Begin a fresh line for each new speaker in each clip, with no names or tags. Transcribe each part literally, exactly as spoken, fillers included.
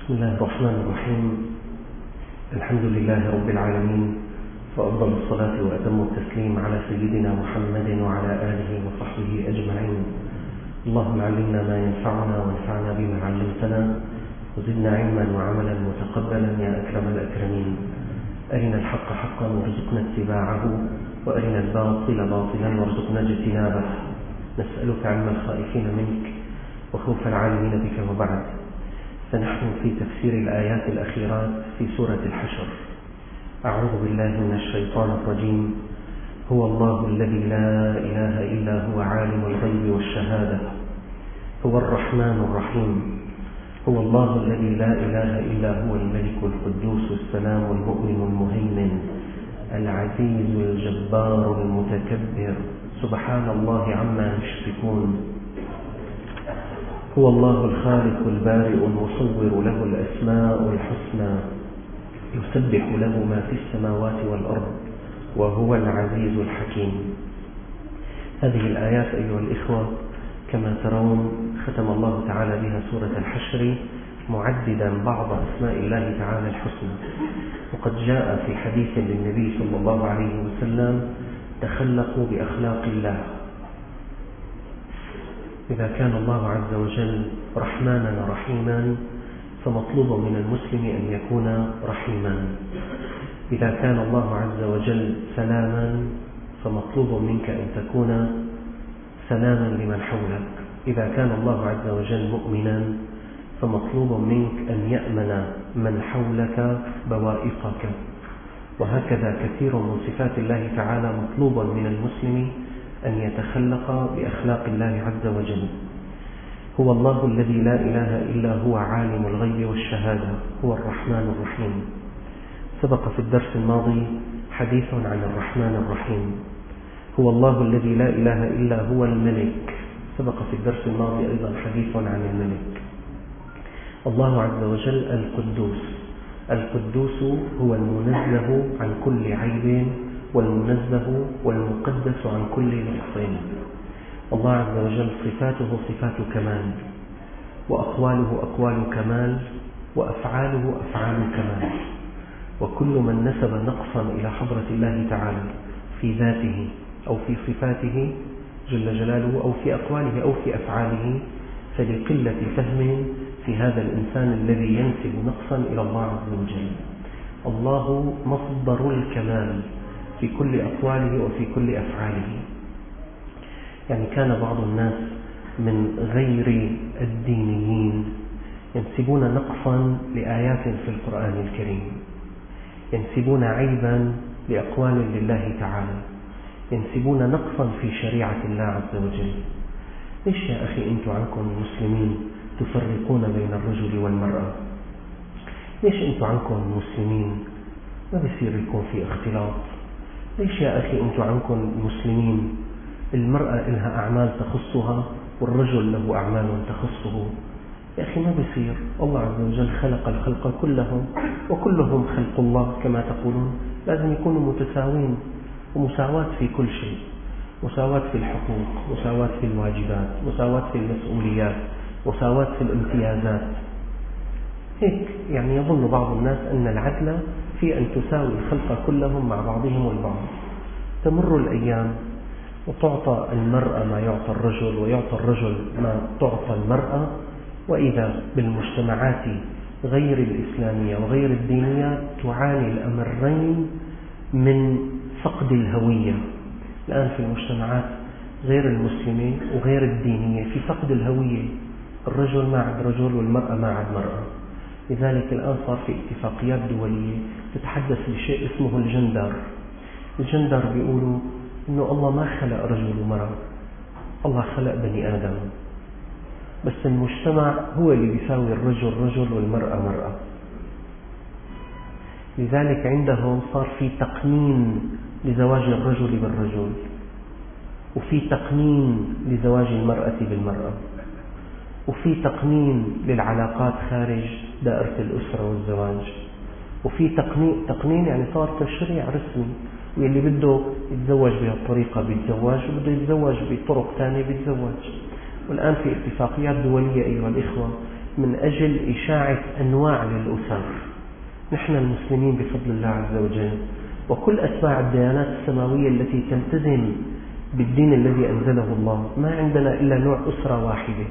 بسم الله الرحمن الرحيم. الحمد لله رب العالمين، وأفضل الصلاة وأتم التسليم على سيدنا محمد وعلى آله وصحبه أجمعين. اللهم علمنا ما ينفعنا وانفعنا بما علمتنا، وزدنا علما وعملا متقبلا يا أكرم الأكرمين. أرنا الحق حقا وارزقنا اتباعه، وأرنا الباطل باطلا وارزقنا اجتنابه. نسألك علم الخائفين منك وخوف العالمين بك. وبعد، فنحن في تفسير الآيات الأخيرات في سورة الحشر. أعوذ بالله من الشيطان الرجيم. هو الله الذي لا إله إلا هو عالم الغيب والشهادة، هو الرحمن الرحيم. هو الله الذي لا إله إلا هو الملك القدوس السلام المؤمن المهيمن العزيز الجبار المتكبر، سبحان الله عما يشركون. هو الله الخالق البارئ المصور، له الأسماء الحسنى، يسبح له ما في السماوات والأرض، وهو العزيز الحكيم. هذه الآيات أيها الإخوة كما ترون ختم الله تعالى بها سورة الحشر، معددا بعض أسماء الله تعالى الحسنى. وقد جاء في حديث للنبي صلى الله عليه وسلم: تخلقوا بأخلاق الله. إذا كان الله عز وجل رحمانا رحيما، فمطلوب من المسلم أن يكون رحيما. إذا كان الله عز وجل سلاما، فمطلوب منك أن تكون سلاما لمن حولك. إذا كان الله عز وجل مؤمنا، فمطلوب منك أن يأمن من حولك بوائقك. وهكذا كثير من صفات الله تعالى مطلوب من المسلم أن يتخلق بأخلاق الله عز وجل. هو الله الذي لا إله إلا هو عالم الغيب والشهادة، هو الرحمن الرحيم. سبق في الدرس الماضي حديث عن الرحمن الرحيم. هو الله الذي لا إله إلا هو الملك. سبق في الدرس الماضي أيضا حديث عن الملك. الله عز وجل القدوس. القدوس هو المنزه عن كل عيب، والمنزه والمقدس عن كل نقص. الله عز وجل صفاته صفات كمال، وأقواله أقوال كمال، وأفعاله أفعال كمال. وكل من نسب نقصا إلى حضرة الله تعالى في ذاته أو في صفاته جل جلاله، أو في أقواله أو في أفعاله، فلقلة فهم في هذا الإنسان الذي ينسب نقصا إلى الله عز وجل. الله مصدر الكمال في كل أقواله وفي كل أفعاله. يعني كان بعض الناس من غير الدينيين ينسبون نقصا لآيات في القرآن الكريم، ينسبون عيبا لأقوال لله تعالى، ينسبون نقصا في شريعة الله عز وجل. ليش يا أخي أنتم عنكم المسلمين تفرقون بين الرجل والمرأة؟ ليش أنتم عنكم المسلمين ما بيصير يكون في اختلاط؟ ليش يا أخي أنتم عنكم المسلمين المرأة لها أعمال تخصها والرجل له أعمال تخصه؟ يا أخي ما بيصير. الله عز وجل خلق الخلق كلهم، وكلهم خلق الله كما تقولون. لازم يكونوا متساوين، ومساواة في كل شيء، مساواة في الحقوق، مساواة في الواجبات، مساواة في المسؤوليات، مساواة في الامتيازات. هيك يعني يظن بعض الناس أن العدل في أن تساوي الخلق كلهم مع بعضهم البعض. تمر الأيام وتعطى المرأة ما يعطى الرجل، ويعطى الرجل ما تعطى المرأة، وإذا بالمجتمعات غير الإسلامية وغير الدينية تعاني الأمرين من فقد الهوية. الآن في المجتمعات غير المسلمة وغير الدينية في فقد الهوية. الرجل ما عاد رجل، والمرأة ما عاد مرأة. لذلك الآن صار في اتفاقيات دولية تتحدث بشيء اسمه الجندر. الجندر بيقولوا إنه الله ما خلق رجل ومرأة، الله خلق بني آدم، بس المجتمع هو اللي بيساوي الرجل رجل والمرأة مرأة. لذلك عندهم صار في تقنين لزواج الرجل بالرجل، وفي تقنين لزواج المرأة بالمرأة، وفي تقنين للعلاقات خارج دائرة الأسرة والزواج، وفي تقنين, تقنين يعني صار تشريع رسمي، واللي بده يتزوج بهالطريقة بيتزوج، وبده يتزوج بطرق ثانية بيتزوج. والآن في اتفاقيات دولية أيها الإخوة من أجل إشاعة أنواع للأسر. نحن المسلمين بفضل الله عز وجل وكل أتباع الديانات السماوية التي تلتزم بالدين الذي أنزله الله ما عندنا إلا نوع أسرة واحدة،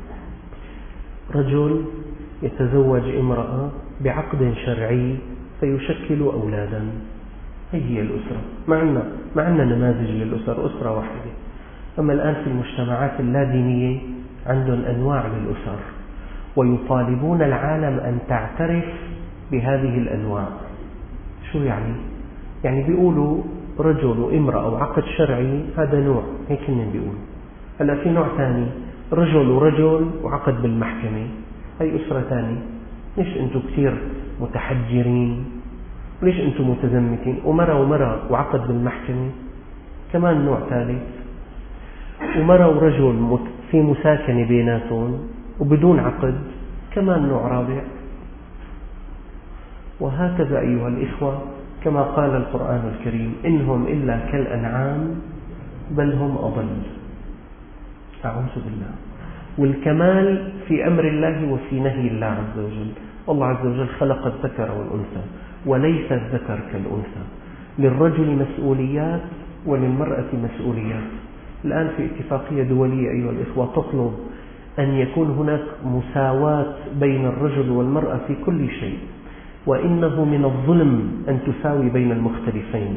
رجل يتزوج امرأة بعقد شرعي فيشكل أولادا، هي هي الأسرة. ما عندنا ما عندنا نماذج للأسر، أسرة واحدة. أما الآن في المجتمعات اللادينية عندهم أنواع للأسر ويطالبون العالم أن تعترف بهذه الأنواع. شو يعني؟ يعني بيقولوا رجل وامرأة أو عقد شرعي هذا نوع، هيك من بيقولوا. هلا في نوع ثاني رجل ورجل وعقد بالمحكمة، هي أسرة ثانية. ليش أنتم كثير متحجرين؟ ليش أنتم متزمتين؟ ومرأة ومرأة وعقد بالمحكمة كمان نوع ثالث. ومرأة ورجل في مساكنة بيناتهم وبدون عقد كمان نوع رابع. وهكذا أيها الإخوة كما قال القرآن الكريم إنهم إلا كالأنعام بل هم أضل. أعوذ بالله. والكمال في أمر الله وفي نهي الله عز وجل. الله عز وجل خلق الذكر والأنثى وليس الذكر كالأنثى، للرجل مسؤوليات وللمرأة مسؤوليات. الآن في اتفاقية دولية أيها الإخوة تطلب أن يكون هناك مساواة بين الرجل والمرأة في كل شيء، وإنه من الظلم أن تساوي بين المختلفين،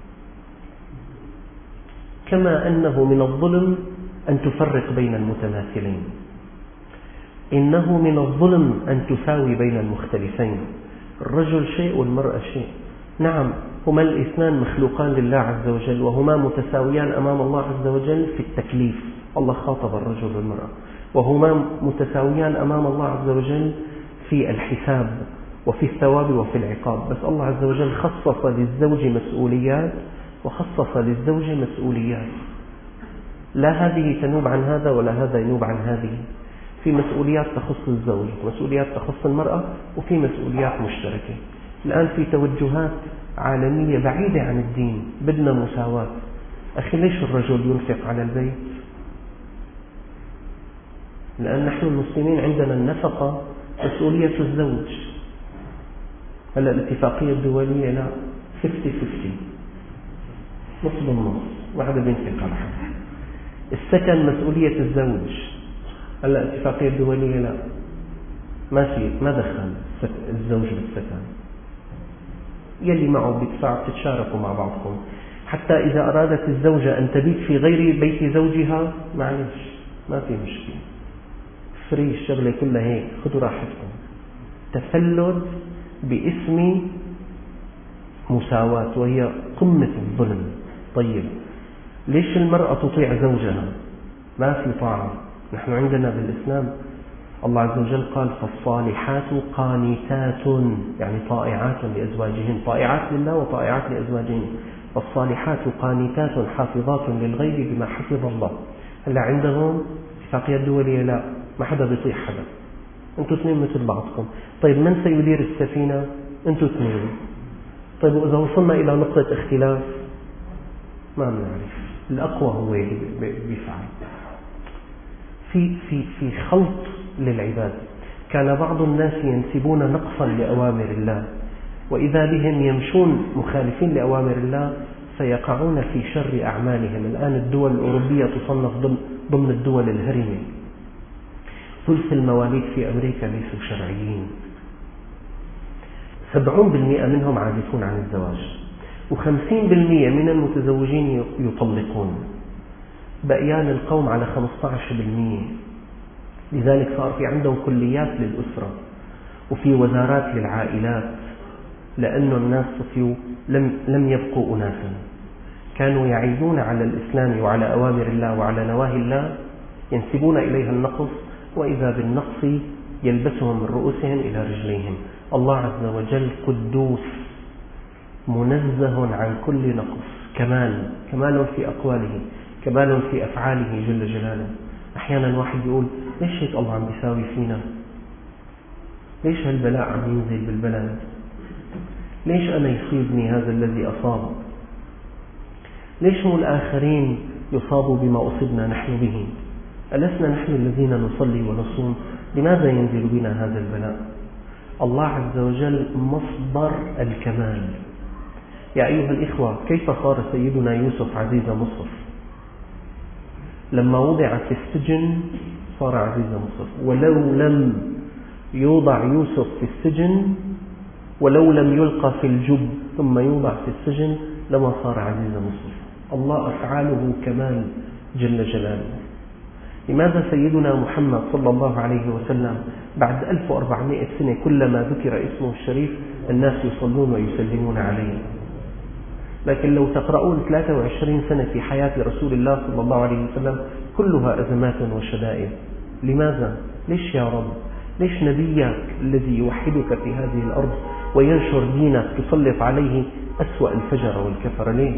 كما أنه من الظلم أن تفرق بين المتماثلين. إنه من الظلم أن تساوي بين المختلفين، الرجل شيء والمرأة شيء. نعم هما الاثنان مخلوقان لله عز وجل وهما متساويان أمام الله عز وجل في التكليف، الله خاطب الرجل والمرأة، وهما متساويان أمام الله عز وجل في الحساب وفي الثواب وفي العقاب. بس الله عز وجل خصص للزوج مسؤوليات وخصص للزوج مسؤوليات، لا هذه تنوب عن هذا ولا هذا ينوب عن هذه. في مسؤوليات تخص الزوج، مسؤوليات تخص المرأة، وفي مسؤوليات مشتركة. الآن في توجهات عالمية بعيدة عن الدين، بدنا مساواة. أخي ليش الرجل ينفق على البيت؟ لأن نحن المسلمين عندنا النفقة مسؤولية الزوج. هلا الاتفاقية الدولية لا، خمسين خمسين، نص بالنص، واحدة بينفق على حد. السكن مسؤولية الزوج. هلا الاتفاقية الدولية لا، ما في ما دخل الزوج بالسكن، يلي معه بيدفع، تتشاركوا مع بعضكم. حتى إذا أرادت الزوجة أن تبيت في غير بيت زوجها معلش ما في مشكلة، فري، الشغلة كلها هيك، خذوا راحتكم. تفلت باسم مساواة وهي قمة الظلم. طيب ليش المرأة تطيع زوجها؟ ما في طاعة. نحن عندنا بالإسلام الله عز وجل قال فالصالحات قانتات، يعني طائعات لأزواجهن، طائعات لله وطائعات لأزواجهن. فالصالحات قانتات حافظات للغيب بما حفظ الله. هلا عندهم اتفاقية دولية لا، ما حدا بيطيع حدا، انتوا اثنين مثل بعضكم. طيب من سيدير السفينة؟ انتوا اثنين. طيب وإذا وصلنا إلى نقطة اختلاف ما بنعرف، الأقوى هو اللي بيفعل. في في في خلط للعباد. كان بعض الناس ينسبون نقصا لأوامر الله، وإذا بهم يمشون مخالفين لأوامر الله سيقعون في شر أعمالهم. الآن الدول الأوروبية تصنف ضمن الدول الهرمة. ثلث المواليد في أمريكا ليسوا شرعيين، سبعون بالمئة منهم عازفون عن الزواج، وخمسين بالمئة من المتزوجين يطلقون، بقيان القوم على خمسة عشر بالمئة. لذلك صار في عندهم كليات للأسرة وفي وزارات للعائلات، لأن الناس صفيوا لم, لم يبقوا أناسا، كانوا يعيبون على الإسلام وعلى أوامر الله وعلى نواهي الله، ينسبون إليها النقص، وإذا بالنقص يلبسهم من رؤوسهم إلى رجليهم. الله عز وجل قدوس منزه عن كل نقص، كمال، كمال في أقواله، كمال في أفعاله جل جلاله. أحيانا واحد يقول ليش هيك الله عم بيساوي فينا؟ ليش هالبلاء عم ينزل بالبلد؟ ليش أنا يصيبني هذا الذي أصاب؟ ليش هم الآخرين يصابوا بما أصبنا نحن به؟ ألسنا نحن الذين نصلي ونصوم؟ لماذا ينزل بنا هذا البلاء؟ الله عز وجل مصدر الكمال. يا أيها الإخوة، كيف صار سيدنا يوسف عزيز مصر؟ لما وضع في السجن صار عزيز مصر، ولو لم يوضع يوسف في السجن، ولو لم يلقى في الجب ثم يوضع في السجن، لما صار عزيز مصر. الله أفعاله كمال جل جلاله. لماذا سيدنا محمد صلى الله عليه وسلم بعد ألف وأربعمائة سنة كلما ذكر اسمه الشريف الناس يصلون ويسلمون عليه؟ لكن لو تقرؤون ثلاثة وعشرين سنة في حياة رسول الله صلى الله عليه وسلم كلها أزمات وشدائد. لماذا؟ ليش يا رب؟ ليش نبيك الذي يوحدك في هذه الأرض وينشر دينك تسلط عليه أسوأ الفجر والكفر؟ ليه؟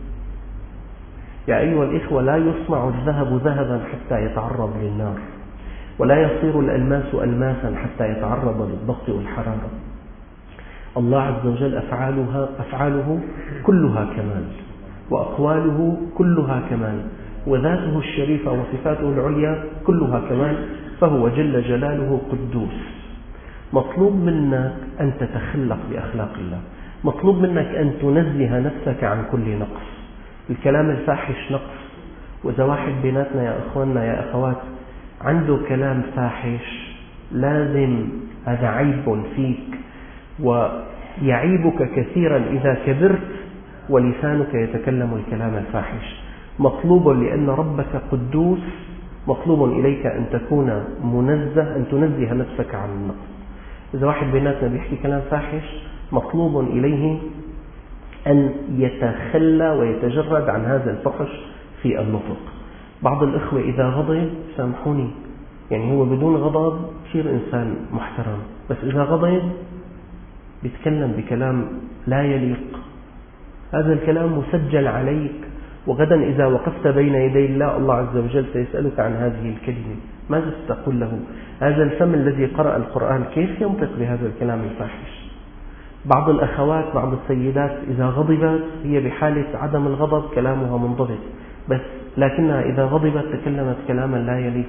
يا أيها الإخوة، لا يصنع الذهب ذهبا حتى يتعرض للنار، ولا يصير الألماس ألماسا حتى يتعرض للضغط والحرارة. الله عز وجل أفعالها أفعاله كلها كمال، وأقواله كلها كمال، وذاته الشريفة وصفاته العليا كلها كمال، فهو جل جلاله قدوس. مطلوب منك أن تتخلق بأخلاق الله، مطلوب منك أن تنزه نفسك عن كل نقص. الكلام الفاحش نقص، وإذا واحد بيناتنا يا أخواننا يا أخوات عنده كلام فاحش لازم هذا عيب فيك، ويعيبك كثيرا إذا كبرت ولسانك يتكلم الكلام الفاحش. مطلوب لأن ربك قدوس، مطلوب إليك أن تكون منزه، أن تنزه نفسك عن النقص. إذا واحد بيناتنا بيحكي كلام فاحش مطلوب إليه أن يتخلى ويتجرد عن هذا الفحش في النطق. بعض الإخوة إذا غضب، سامحوني، يعني هو بدون غضب يصير إنسان محترم، بس إذا غضب بيتكلم بكلام لا يليق. هذا الكلام مسجل عليك، وغدا إذا وقفت بين يدي الله الله عز وجل سيسألك عن هذه الكلمة، ماذا ستقول له؟ هذا الفم الذي قرأ القرآن كيف ينطق بهذا الكلام الفاحش؟ بعض الأخوات، بعض السيدات إذا غضبت هي بحالة عدم الغضب كلامها منضبط، بس لكنها إذا غضبت تكلمت كلاما لا يليق.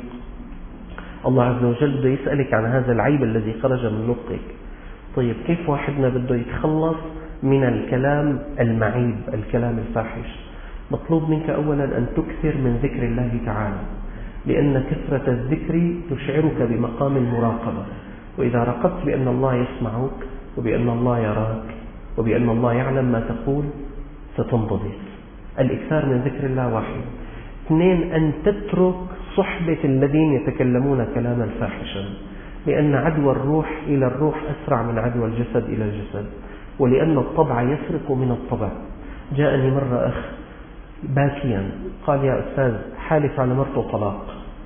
الله عز وجل بده يسألك عن هذا العيب الذي خرج من نطقك. طيب كيف واحدنا بده يتخلص من الكلام المعيب، الكلام الفاحش؟ مطلوب منك أولا أن تكثر من ذكر الله تعالى، لأن كثرة الذكر تشعرك بمقام المراقبة، وإذا رقبت بأن الله يسمعك وبأن الله يراك وبأن الله يعلم ما تقول ستنضبط. الإكثار من ذكر الله واحد. اثنين، أن تترك صحبة الذين يتكلمون كلاما فاحشا، لأن عدوى الروح إلى الروح أسرع من عدوى الجسد إلى الجسد، ولأن الطبع يسرق من الطبع. جاءني مرة أخ باكيا قال: يا أستاذ، حالف على مرته طلاق،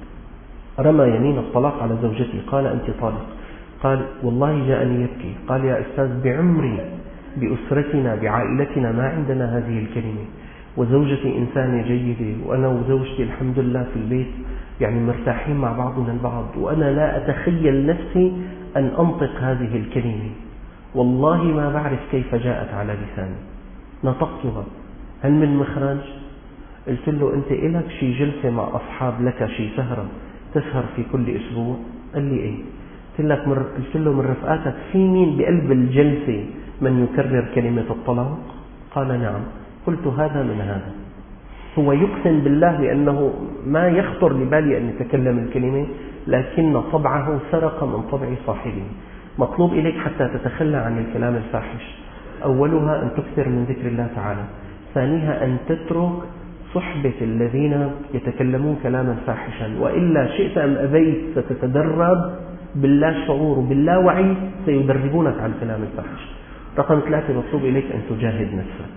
رمى يمين الطلاق على زوجتي، قال: أنت طالق. قال: والله جاءني يبكي. قال: يا أستاذ، بعمري بأسرتنا بعائلتنا ما عندنا هذه الكلمة، وزوجتي إنسانة جيدة، وأنا وزوجتي الحمد لله في البيت يعني مرتاحين مع بعضنا البعض، وأنا لا أتخيل نفسي أن أنطق هذه الكلمة، والله ما بعرف كيف جاءت على لساني، نطقتها. هل من مخرج؟ قلت له: أنت إلك شي جلسة مع أصحاب لك شي سهرة تسهر في كل أسبوع؟ قال لي: إيه. قلت لك مر... قلت له: من رفقاتك في مين بقلب الجلسة من يكرر كلمة الطلاق؟ قال: نعم. قلت: هذا من هذا. هو يقسم بالله بأنه ما يخطر لبالي أن يتكلم الكلمة، لكن طبعه سرق من طبع صاحبه. مطلوب إليك حتى تتخلى عن الكلام الفاحش، أولها أن تكثر من ذكر الله تعالى، ثانيها أن تترك صحبة الذين يتكلمون كلاما فاحشا، وإلا شئت أم أبيت ستتدرب باللا شعور باللا وعي، سيدربونك على الكلام الفاحش. رقم ثلاثة، مطلوب إليك أن تجاهد نفسك،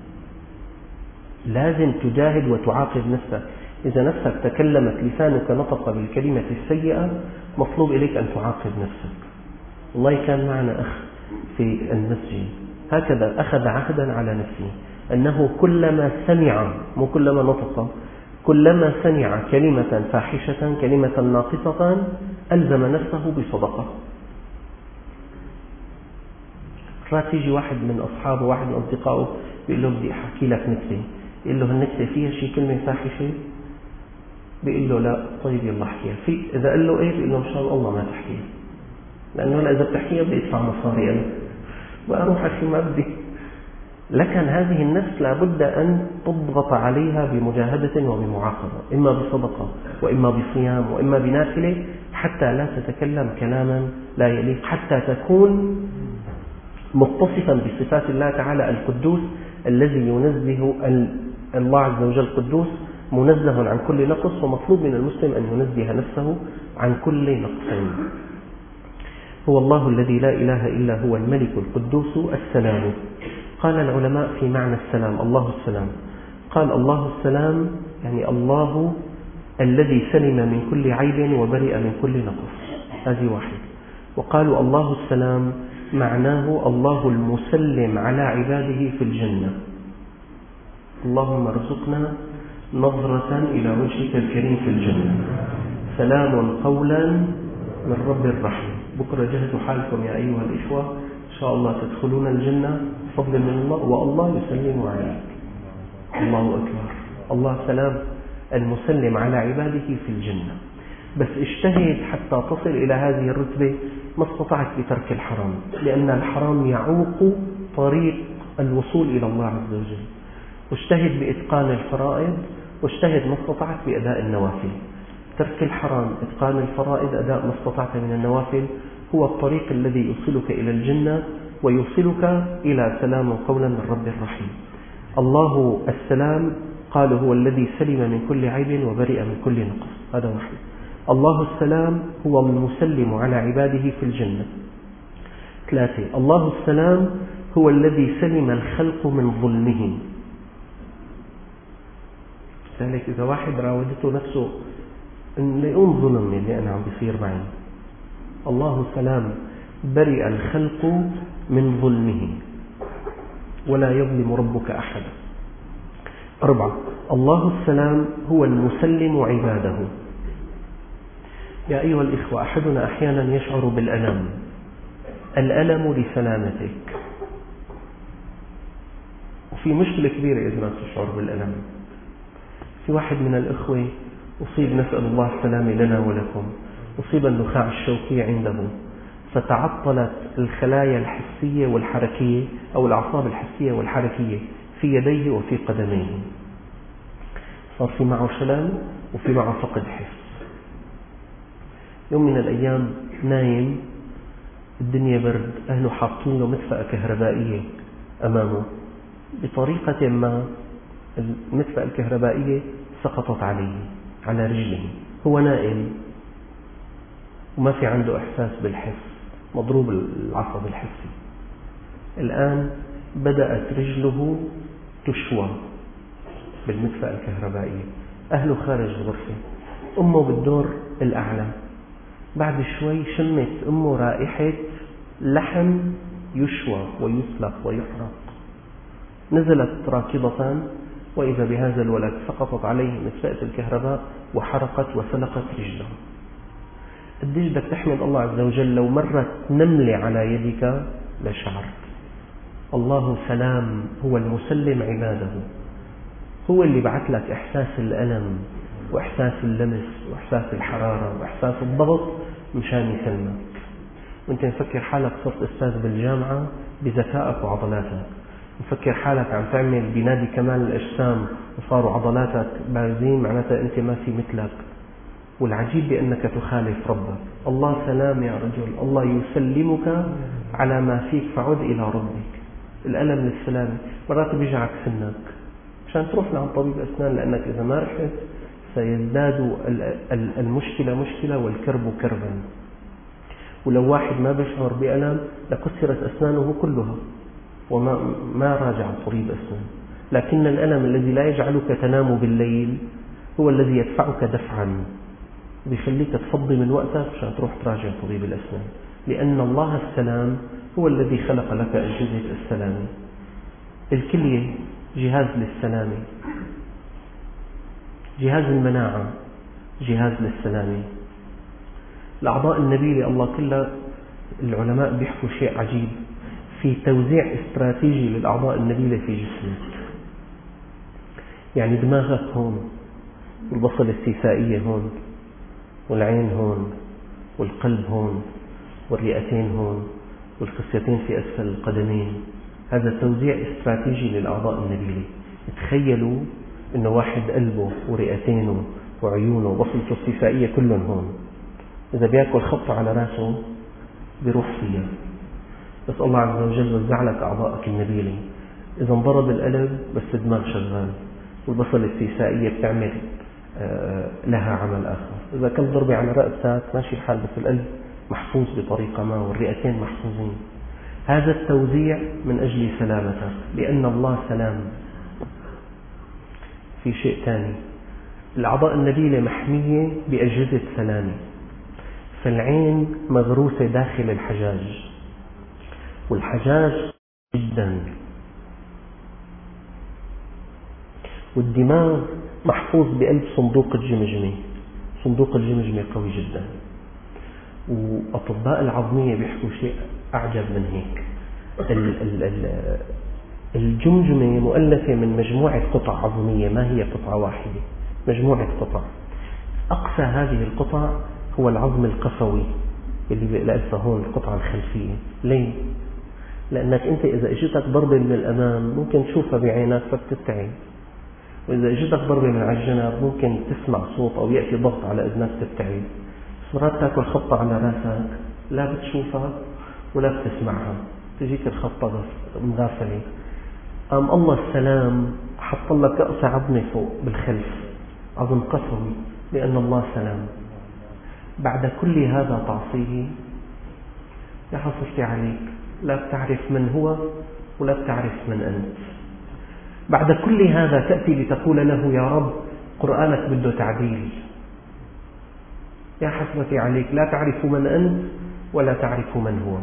لازم تجاهد وتعاقب نفسك. إذا نفسك تكلمت، لسانك نطق بالكلمة السيئة، مطلوب إليك أن تعاقب نفسك. والله كان معنا أخ في المسجد هكذا أخذ عهدا على نفسه أنه كلما سمع، مو كلما نطق، كلما سمع كلمة فاحشة، كلمة ناقصة، ألزم نفسه بصدقة. رات يجي واحد من أصحابه، واحد من أصدقائه، بيقول له: بدي أحكي لك نكتة. يقول له: النكتة فيها شي كلمة فاحشة؟ بيقول له لا، طيب يلا احكيها. في إذا قال له إيه بيقول له إن شاء الله ما تحكيها، لأنه لا، إذا بتحكيها بدي أدفع مصاري أنا وأروح أحكي ما بدي. لكن هذه النفس لابد أن تضغط عليها بمجاهدة وبمعاقبة، إما بصدقة وإما بصيام وإما بنافلة، حتى لا تتكلم كلاما لا يليق، حتى تكون متصفا بصفات الله تعالى القدوس الذي ينزه الله عز وجل قدوس منزه عن كل نقص، ومطلوب من المسلم أن ينزه نفسه عن كل نقص. هو الله الذي لا إله إلا هو الملك القدوس السلام. قال العلماء في معنى السلام، الله السلام، قال الله السلام يعني الله الذي سلم من كل عيب وبرئ من كل نقص، هذه واحد. وقالوا الله السلام معناه الله المسلم على عباده في الجنة. اللهم ارزقنا نظرة إلى وجهك الكريم في الجنة، سلام قولا من رب رحيم. بكرة جهزوا حالكم يا أيها الإخوة، إن شاء الله تدخلون الجنة بفضل من الله، والله يسلم عليك. الله أكبر، الله سلام المسلم على عباده في الجنة. بس اجتهد حتى تصل إلى هذه الرتبة، ما استطعت بترك الحرام، لأن الحرام يعوق طريق الوصول إلى الله عز وجل. واجتهد بإتقان الفرائض، واجتهد ما استطعت بأداء النوافل. ترك الحرام، إتقان الفرائض، أداء ما استطعت من النوافل، هو الطريق الذي يوصلك إلى الجنة ويوصلك إلى سلام قولا من رب رحيم. الله السلام قال هو الذي سلم من كل عيب وبرئ من كل نقص، هذا واحد. الله السلام هو المسلم على عباده في الجنة. ثلاثة، الله السلام هو الذي سلم الخلق من ظلمهم. ذلك إذا واحد راودته نفسه إن يقوم ظلم اللي أنا عم بيصير معي، الله سلام برئ الخلق من ظلمه ولا يظلم ربك أحدا. أربعة، الله السلام هو المسلم عباده. يا أيها الإخوة، أحدنا أحيانا يشعر بالألم، الألم لسلامتك، وفي مشكلة كبيرة إذا ما تشعر بالألم. في واحد من الإخوة أصيب، نسأل الله السلامة لنا ولكم، أصيب النخاع الشوكي عنده، فتعطلت الخلايا الحسية والحركية أو الأعصاب الحسية والحركية في يديه وفي قدميه، صار في معه شلل وفي معه فقد حس. يوم من الأيام نايم، الدنيا برد، أهله حاطين له مدفأة كهربائية أمامه، بطريقة ما المدفأة الكهربائية سقطت عليه على رجله، هو نائم وما في عنده إحساس بالحس، مضروب العصب الحسي. الآن بدأت رجله تشوى بالمدفأة الكهربائية، أهله خارج الغرفة، أمه بالدور الأعلى. بعد شوي شمت أمه رائحة لحم يشوى ويسلق ويحرق، نزلت راكضة وإذا بهذا الولد سقطت عليه مدفأة الكهرباء وحرقت وسلقت رجله. قديش بدك تحمد الله عز وجل لو مرت نملة على يدك لشعرت. الله سلام هو المسلم عباده، هو اللي بعث لك إحساس الألم وإحساس اللمس وإحساس الحرارة وإحساس الضغط مشان يسلمك. وانت مفكر حالك صرت أستاذ بالجامعة بذكائك وعضلاتك، مفكر حالك عم تعمل بنادي كمال الأجسام وصاروا عضلاتك بارزين، معناتها أنت ما في مثلك. والعجيب بأنك تخالف ربك. الله سلام يا رجل، الله يسلمك على ما فيك، فعد إلى ربك. الألم للسلام. مرات بيجعك سنك عشان تروح لعند طبيب أسنان، لأنك إذا ما رحت سيزداد المشكلة مشكلة والكرب كربا. ولو واحد ما بيشعر بألم لكسرت أسنانه كلها وما ما راجع طبيب أسنان. لكن الألم الذي لا يجعلك تنام بالليل هو الذي يدفعك دفعا، بيخليك تفضي من وقتك عشان تروح تراجع طبيب الأسنان، لأن الله السلام هو الذي خلق لك أجهزة السلامة. الكلية جهاز للسلامة، جهاز المناعة جهاز للسلامة. الأعضاء النبيلة الله كلها، العلماء بيحكوا شيء عجيب في توزيع استراتيجي للأعضاء النبيلة في جسمك. يعني دماغك هون، والبصل السيسائية هون، والعين هون، والقلب هون، والرئتين هون، والخصيتين في أسفل القدمين. هذا توزيع استراتيجي للأعضاء النبيلة. تخيلوا إنه واحد قلبه ورئتينه وعيونه وبصلته السيسائية كلهم هون، إذا بيأكل خبطة على رأسه بيروح فيها. بس الله عز وجل وزع لك أعضاءك النبيلة. إذا انضرب القلب بس الدماغ شغال، والبصل السيسائية بتعمل لها عمل آخر. إذا كان ضربة على رأسك ماشي الحال، بس القلب محفوظ بطريقة ما والرئتين محفوظين. هذا التوزيع من أجل سلامتك، لأن الله سلام. في شيء ثاني، الأعضاء النبيلة محمية بأجهزة سلامة، فالعين مغروسة داخل الحجاج، والحجاج جدا، والدماغ محفوظ بقلب صندوق الجمجمة. صندوق الجمجمة قوي جدا، وأطباء العظمية بيحكوا شيء أعجب من هيك. الجمجمة مؤلفة من مجموعة قطع عظمية، ما هي قطعة واحدة، مجموعة قطع. أقصى هذه القطع هو العظم القفوي اللي بيلاقيها هون، القطعة الخلفية. ليه؟ لأنك أنت إذا اجتك ضربة من الأمام ممكن تشوفها بعينك فبتتعب، وإذا اجتك ضربة من على الجنب ممكن تسمع صوت أو يأتي ضغط على أذنك تتعب. مرات تأكل خبطة على رأسك لا بتشوفها ولا بتسمعها، تجيك الخبطة مغافلة. قام الله السلام حط لك أقصى عظمة فوق بالخلف، عظم قفوي، لأن الله سلام. بعد كل هذا تعصيه يا حصرتي عليك، لا بتعرف من هو ولا بتعرف من أنت. بعد كل هذا تأتي لتقول له يا رب قرآنك بده تعديل. يا حسرتي عليك، لا تعرف من أنت ولا تعرف من هو.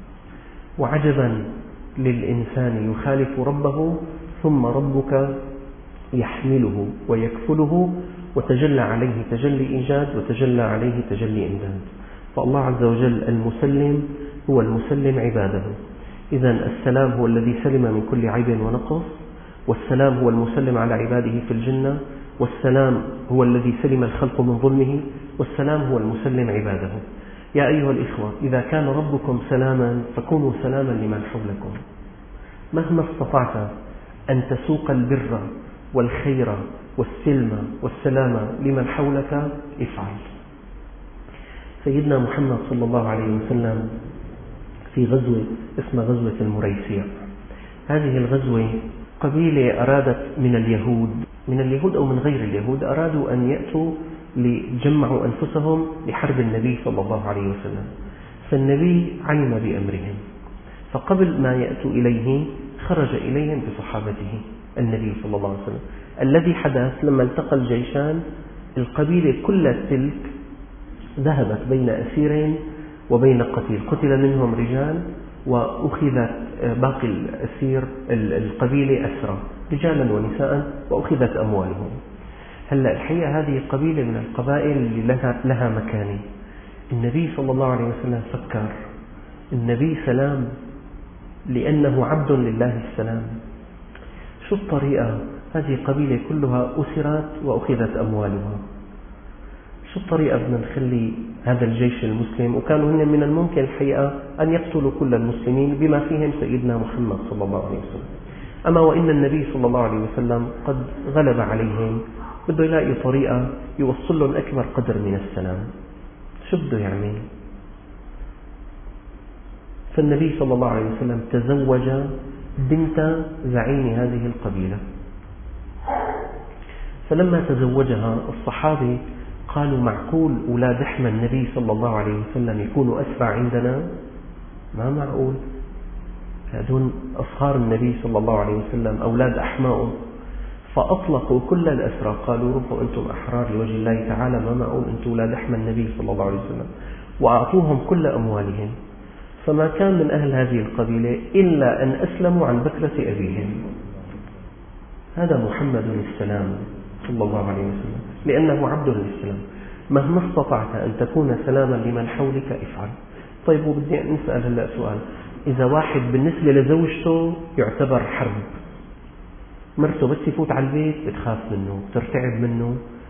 وعجبا للإنسان يخالف ربه، ثم ربك يحمله ويكفله، وتجلى عليه تجلي إيجاد وتجلى عليه تجلي إمداد. فالله عز وجل المسلم هو المسلم عباده. إذن السلام هو الذي سلم من كل عيب ونقص، والسلام هو المسلم على عباده في الجنة، والسلام هو الذي سلم الخلق من ظلمه، والسلام هو المسلم عباده. يا أيها الإخوة، إذا كان ربكم سلاما فكونوا سلاما لمن حولكم. مهما استطعت أن تسوق البر والخير والسلم والسلام لمن حولك افعل. سيدنا محمد صلى الله عليه وسلم في غزوة اسمها غزوة المريسيع. هذه الغزوة قبيلة أرادت من اليهود من اليهود أو من غير اليهود أرادوا أن يأتوا ليجمعوا أنفسهم لحرب النبي صلى الله عليه وسلم. فالنبي علم بأمرهم، فقبل ما يأتوا إليه خرج إليهم بصحابته النبي صلى الله عليه وسلم. الذي حدث لما التقى الجيشان، القبيلة كل تلك ذهبت بين أسيرين وبين قتيل، قتل منهم رجال وأخذت باقي الأسير القبيلة أسرى، رجالا ونساء، وأخذت أموالهم. هلأ الحقيقة هذه قبيلة من القبائل اللي لها, لها مكانة. النبي صلى الله عليه وسلم فكر، النبي سلام لأنه عبد لله السلام. شو الطريقة؟ هذه قبيلة كلها أسرت وأخذت أموالها. شو الطريقة بدنا نخلي هذا الجيش المسلم؟ وكانوا هن من الممكن الحقيقة أن يقتلوا كل المسلمين بما فيهم سيدنا محمد صلى الله عليه وسلم. أما وإن النبي صلى الله عليه وسلم قد غلب عليهم، بده يلاقي طريقة يوصل لهم أكبر قدر من السلام. شو بده يعمل؟ فالنبي صلى الله عليه وسلم تزوج بنت زعيم هذه القبيلة. فلما تزوجها الصحابة قالوا معقول أولاد أحمى النبي صلى الله عليه وسلم يكونوا أسرى عندنا؟ ما معقول، هذون أصهار النبي صلى الله عليه وسلم أولاد أحمائه. فأطلقوا كل الأسرى، قالوا روحوا أنتم أحرار لوجه الله تعالى، ما معقول أنتم أولاد أحمى النبي صلى الله عليه وسلم، وأعطوهم كل أموالهم. فما كان من أهل هذه القبيلة إلا أن أسلموا عن بكرة أبيهم. هذا محمد السلام صلى الله عليه وسلم، لأنه عبد للسلام. مهما استطعت أن تكون سلاما لمن حولك افعل. طيب، وبدي نسأل هلأ سؤال، إذا واحد بالنسبة لزوجته يعتبر حرب، مرته بس يفوت على البيت بتخاف منه، بترتعب منه،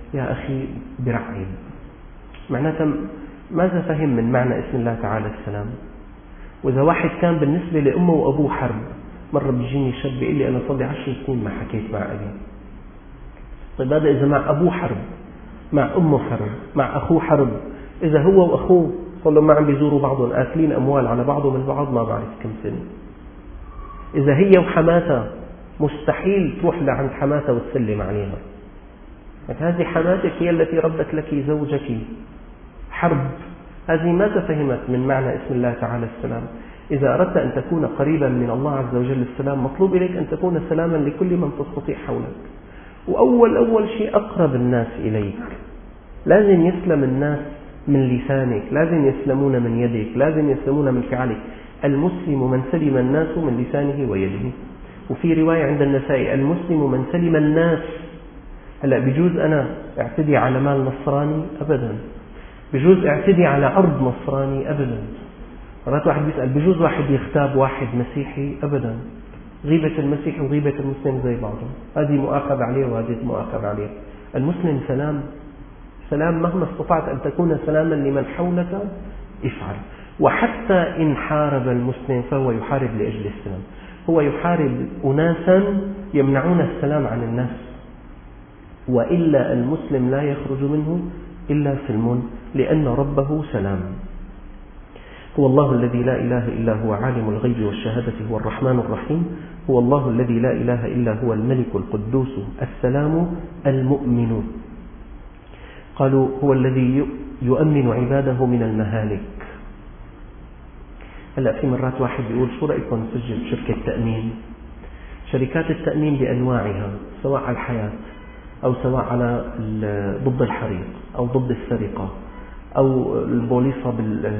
يا أخي برعب. معناته ماذا فهم من معنى اسم الله تعالى السلام؟ وإذا واحد كان بالنسبة لأمه وأبوه حرب، مرة بيجيني شاب بيقول لي أنا صلي عشر سنين ما حكيت مع أبي. طيب هذا إذا مع أبوه حرب، مع أمه حرب، مع أخوه حرب، إذا هو وأخوه صلوا ما عم بيزوروا بعضهم آكلين أموال على بعضهم البعض ما بعرف كم سنة. إذا هي وحماتها مستحيل تروح لعند حماتها وتسلم عليها. هذه حماتك هي التي ربت لك زوجك. حرب. هذه ماذا فهمت من معنى اسم الله تعالى السلام؟ إذا أردت أن تكون قريبا من الله عز وجل السلام، مطلوب إليك أن تكون سلاما لكل من تستطيع حولك. وأول أول شيء أقرب الناس إليك. لازم يسلم الناس من لسانك، لازم يسلمون من يدك، لازم يسلمون من فعلك. المسلم من سلم الناس من لسانه ويده. وفي رواية عند النسائي المسلم من سلم الناس. هلأ بجوز أنا اعتدي على مال نصراني؟ أبدا. بجوز اعتدي على أرض نصراني؟ أبدا. مرات واحد بيسأل بجوز واحد يغتاب واحد مسيحي؟ أبدا. غيبة المسيحي وغيبة المسلم زي بعضهم، هذه مؤاخذ عليه وهذه مؤاخذ عليه. المسلم سلام، سلام مهما استطعت أن تكون سلاما لمن حولك افعل. وحتى إن حارب المسلم فهو يحارب لأجل السلام، هو يحارب أناسا يمنعون السلام عن الناس، وإلا المسلم لا يخرج منه إلا سلم، لأن ربه سلام. هو الله الذي لا إله إلا هو عالم الغيب والشهادة هو الرحمن الرحيم. هو الله الذي لا إله إلا هو الملك القدوس السلام المؤمن. قالوا هو الذي يؤمن عباده من المهالك. هلأ في مرات واحد بيقول شو رأيكم نسجل شركة تأمين؟ شركات التأمين بأنواعها، سواء على الحياة أو سواء على ضد الحريق أو ضد السرقة أو البوليصة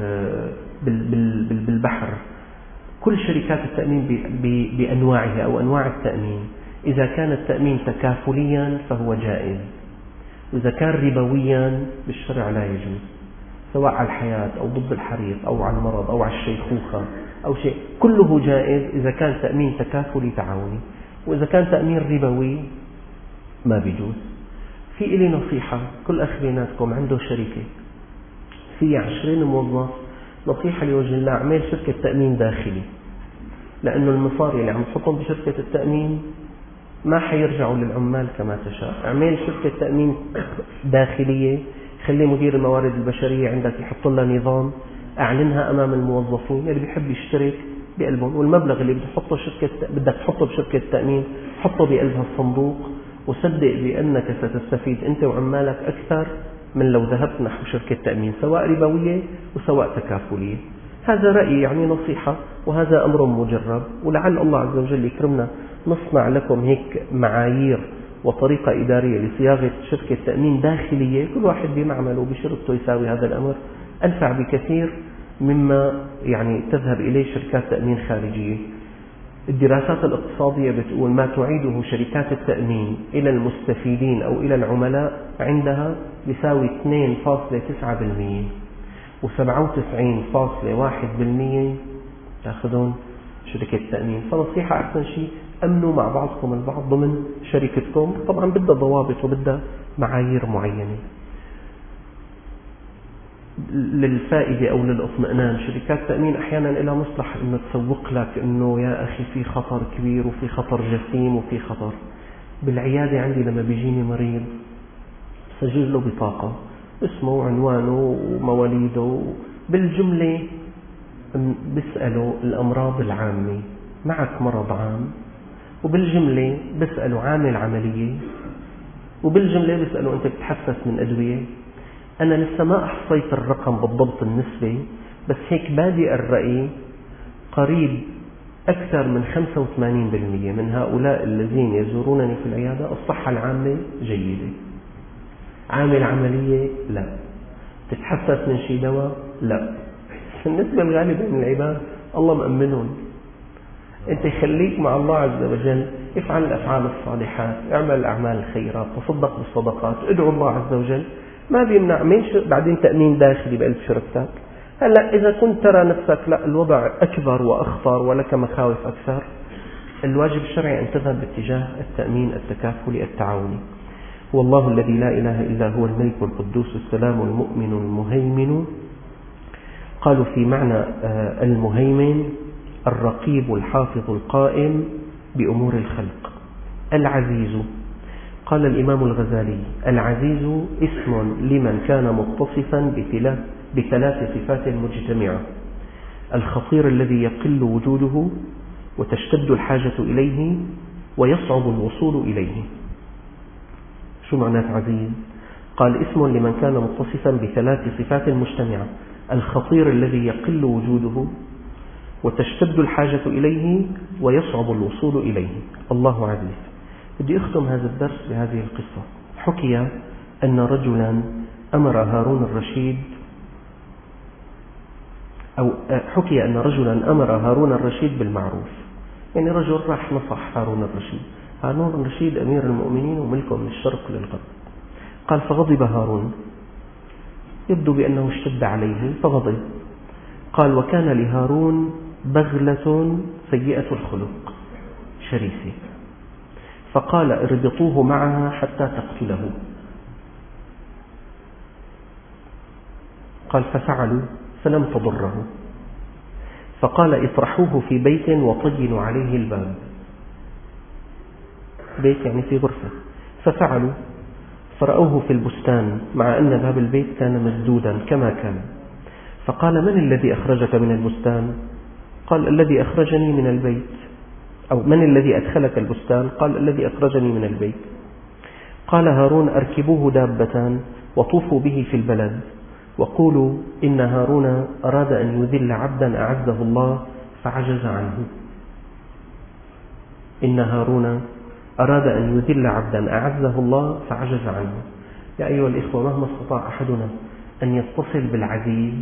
بالبحر، كل شركات التأمين بأنواعها أو أنواع التأمين. إذا كان التأمين تكافليا فهو جائز، وإذا كان ربويا بالشرع لا يجوز، سواء على الحياة أو ضد الحريق أو على المرض أو على الشيخوخة أو شيء، كله جائز إذا كان تأمين تكافلي تعاوني. وإذا كان تأمين ربوي ما بيجوز. في إلي نصيحة، كل أخ بيناتكم عنده شركة في عشرين موظف، نصيحة لوجه الله، اعمل شركة تأمين داخلي، لأنه المصاري اللي عم تحطهم بشركة التأمين ما حيرجعوا للعمال كما تشاء. اعمل شركة تأمين داخلية، خلي مدير الموارد البشرية عندك يحط لها نظام، اعلنها أمام الموظفين، اللي بيحب يشترك بقلبهم، والمبلغ اللي بتحطه شركة بدك تحطه بشركة تأمين حطه بقلبها الصندوق، وصدق بأنك ستستفيد أنت وعمالك أكثر من لو ذهبت نحو شركة تأمين، سواء ربوية وسواء تكافلية. هذا رأيي، يعني نصيحة، وهذا أمر مجرب، ولعل الله عز وجل يكرمنا نصنع لكم هيك معايير وطريقة إدارية لصياغة شركة تأمين داخلية، كل واحد بمعمله بشرطه يساوي هذا الأمر، أنفع بكثير مما يعني تذهب إليه شركات تأمين خارجية. الدراسات الاقتصادية بتقول ما تعيده شركات التأمين إلى المستفيدين أو إلى العملاء عندها بيساوي اثنين فاصلة تسعة بالمئة، وسبعة وتسعين فاصلة واحد بالمئة تأخذون شركة تأمين. فنصيحة أحسن شيء أمنوا مع بعضكم البعض ضمن شركتكم، طبعا بدها ضوابط وبدها معايير معينة للفائدة أو للإطمئنان. شركات تأمين أحيانا لها مصلحة أنه تسوق لك أنه يا أخي في خطر كبير وفي خطر جسيم وفي خطر. بالعيادة عندي لما بيجيني مريض سجل له بطاقة اسمه وعنوانه ومواليده، بالجملة بسأله الأمراض العامة، معك مرض عام، وبالجملة بسأله عامل عملية، وبالجملة بسأله أنت بتحسس من أدوية. أنا لسه ما أحصيت الرقم بالضبط النسبة، بس هيك بادئ الرأي قريب أكثر من خمسة وثمانين بالمئة من هؤلاء الذين يزورونني في العيادة الصحة العامة جيدة. عامل عملية لا، تتحسس من شي دواء لا. النسبة الغالبة من العباد الله مأمنون. أنت خليك مع الله عز وجل، افعل الأفعال الصالحات، اعمل الأعمال الخيرات، تصدق بالصدقات، ادعو الله عز وجل، ما بيمنع من بعدين تأمين داخلي بقلب شركتك. هلا إذا كنت ترى نفسك لا الوضع أكبر وأخطر ولك مخاوف أكثر، الواجب الشرعي أن تذهب باتجاه التأمين التكافلي التعاوني. هو الله الذي لا إله إلا هو الملك القدوس السلام المؤمن المهيمن. قالوا في معنى المهيمن الرقيب الحافظ القائم بأمور الخلق. العزيز، قال الإمام الغزالي: العزيز اسم لمن كان متصفا بثلاث صفات مجتمعة: الخطير الذي يقل وجوده وتشتد الحاجة إليه ويصعب الوصول إليه. شو معنى عزيز؟ قال: اسم لمن كان متصفا بثلاث صفات مجتمعة: الخطير الذي يقل وجوده وتشتد الحاجة إليه ويصعب الوصول إليه. الله عزيز. بدي أختم هذا الدرس بهذه القصة. حكي أن رجلا أمر هارون الرشيد أو حكي أن رجلا أمر هارون الرشيد بالمعروف. يعني رجل راح نصح هارون الرشيد. هارون الرشيد أمير المؤمنين وملكه من الشرق للغرب. قال: فغضب هارون، يبدو بأنه اشتد عليه فغضب. قال: وكان لهارون بغلة سيئة الخلق شريسة، فقال: اربطوه معها حتى تقتله. قال: ففعلوا فلم تضره، فقال: اطرحوه في بيت وطينوا عليه الباب. بيت يعني في غرفة. ففعلوا، فرأوه في البستان مع أن باب البيت كان مسدودا كما كان. فقال: من الذي أخرجك من البستان؟ قال: الذي أخرجني من البيت. أو من الذي أدخلك البستان؟ قال: الذي أخرجني من البيت. قال هارون: أركبوه دابتان وطوفوا به في البلد وقولوا إن هارون أراد أن يذل عبدا أعزه الله فعجز عنه. إن هارون أراد أن يذل عبدا أعزه الله فعجز عنه. يا أيها الإخوة، مهما استطاع أحدنا أن يتصل بالعزيز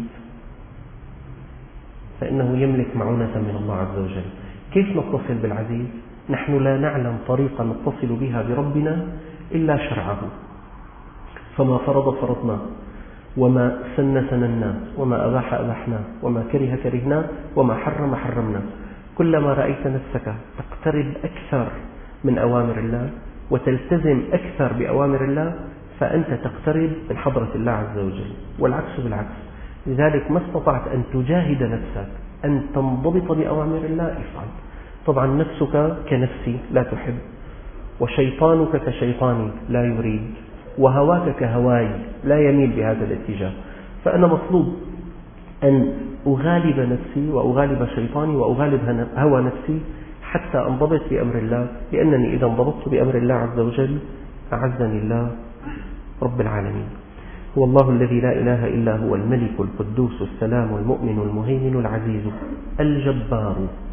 فإنه يملك معونة من الله عز وجل. كيف نتصل بالعزيز؟ نحن لا نعلم طريقة نتصل بها بربنا إلا شرعه. فما فرض فرضناه، وما سن سنناه، وما أباح أباحناه، وما كره كرهناه، وما حرم حرمناه. كلما رأيت نفسك تقترب أكثر من أوامر الله وتلتزم أكثر بأوامر الله فأنت تقترب من حضرة الله عز وجل، والعكس بالعكس. لذلك ما استطعت أن تجاهد نفسك أن تنضبط بأوامر الله افعل. طبعا نفسك كنفسي لا تحب، وشيطانك كشيطاني لا يريد، وهواك كهواي لا يميل بهذا الاتجاه. فأنا مطلوب أن أغالب نفسي وأغالب شيطاني وأغالب هوى نفسي حتى أنضبط بأمر الله، لأنني إذا انضبطت بأمر الله عز وجل أعزني الله رب العالمين. هو الله الذي لا إله إلا هو الملك القدوس السلام المؤمن المهيمن العزيز الجبار.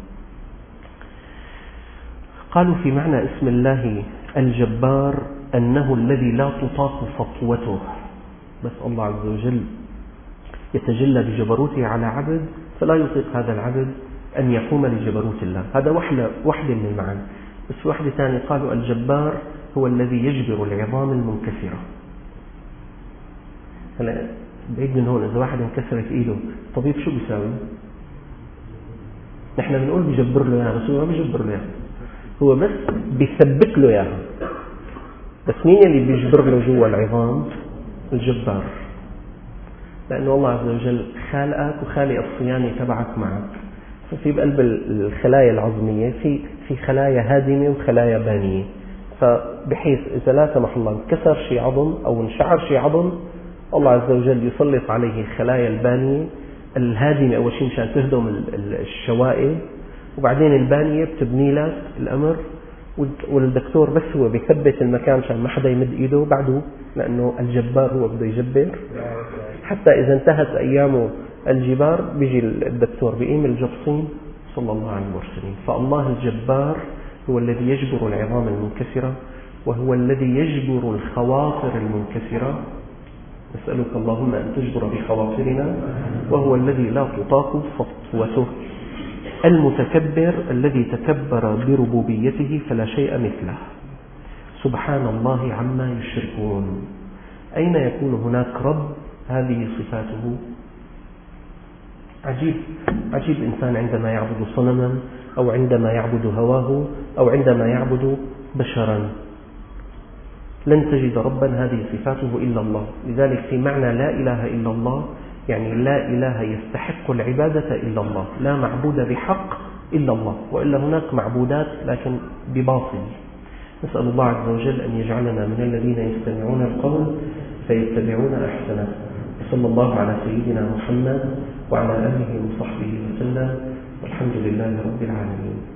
قالوا في معنى اسم الله الجبار أنه الذي لا تطاق سطوته، بس الله عز وجل يتجلى بجبروته على عبد فلا يطيق هذا العبد أن يقوم لجبروت الله. هذا وحدة واحدة من المعاني. بس واحدة ثانية قالوا الجبار هو الذي يجبر العظام المنكسرة. هلا بعيد من هون، إذا واحد انكسرت إيده الطبيب شو بيساوي؟ نحن بنقول بيجبر له إياها، بس هو ما بيجبر له إياها، هو بس بيثبت له إياها. بس مين اللي بيجبر له جوا العظام؟ الجبار. لأنه الله عز وجل خالقك وخالق الصيانة تبعك معك. ففي بقلب الخلايا العظمية في في خلايا هادمة وخلايا بانية، فبحيث إذا لا سمح الله انكسر شيء عظم أو انشعر شيء عظم، الله عز وجل يسلط عليه الخلايا البانية الهادمة أول شيء مشان تهدم الشوائب، وبعدين البانية بتبني لك الأمر، والدكتور بس هو بيثبت المكان مشان ما حدا يمد إيده بعده، لأنه الجبار هو بده يجبر. حتى إذا انتهت أيامه الجبار بيجي الدكتور بيقيم الجبصين صلى الله عليه وسلم. فالله الجبار هو الذي يجبر العظام المنكسرة، وهو الذي يجبر الخواطر المنكسرة. نسألك اللهم أن تجبر بخواطرنا. وهو الذي لا تطاق سطوته، المتكبر الذي تكبر بربوبيته فلا شيء مثله. سبحان الله عما يشركون. أين يكون هناك رب؟ هذه صفاته. عجيب عجيب إنسان عندما يعبد صنما أو عندما يعبد هواه أو عندما يعبد بشرا. لن تجد ربا هذه صفاته إلا الله. لذلك في معنى لا إله إلا الله يعني لا إله يستحق العبادة إلا الله، لا معبود بحق إلا الله، وإلا هناك معبودات لكن بباطل. نسأل الله عز وجل أن يجعلنا من الذين يستمعون القول فيتبعون أحسنه. صلى الله على سيدنا محمد وعلى آله وصحبه وسلم، والحمد لله رب العالمين.